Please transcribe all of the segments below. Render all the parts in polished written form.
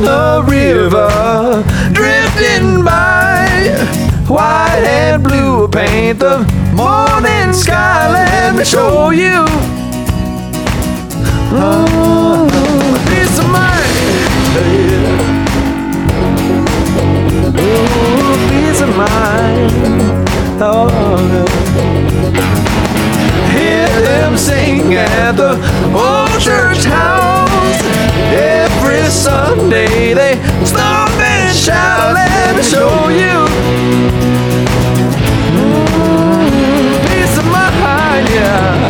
the river, drifting by. White and blue paint the morning sky. Let me show you. Peace of mind. Oh, peace of mind. Oh, hear them sing at the old church house. Every Sunday they stop and shout. Let me show you. Peace of mind, yeah.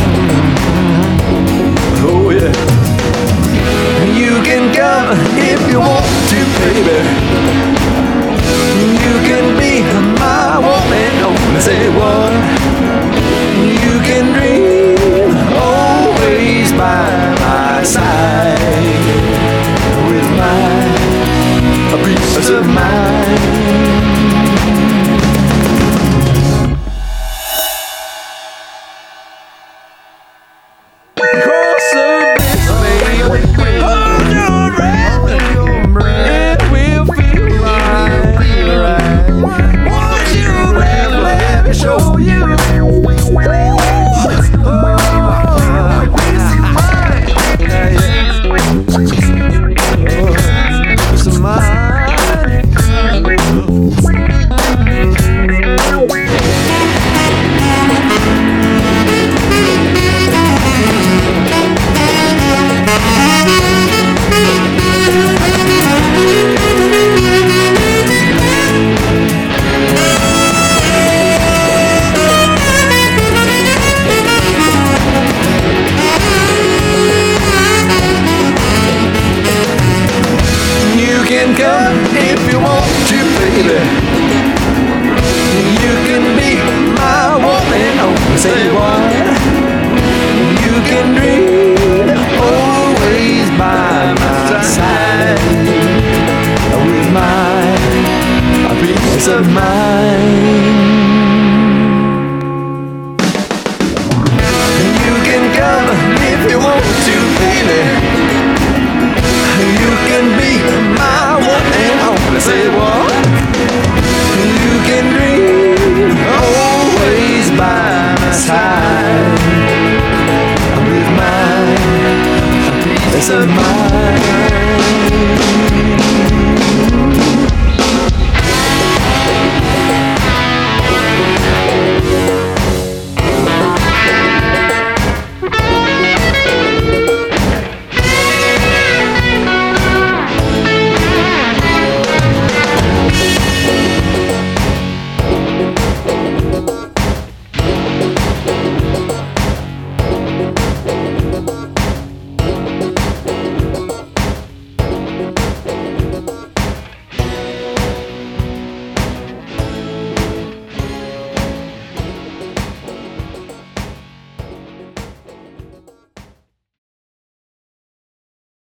Oh yeah. You can come if you want to, baby. You can be my woman, only say what. You can dream always by my side, with my peace of mind. Cross the bridge, baby. Hold your breath, it will feel right. Won't you let me show you? Come if you want to, baby. You can be my woman, oh, say what. You can dream always by my side, with my peace of mind.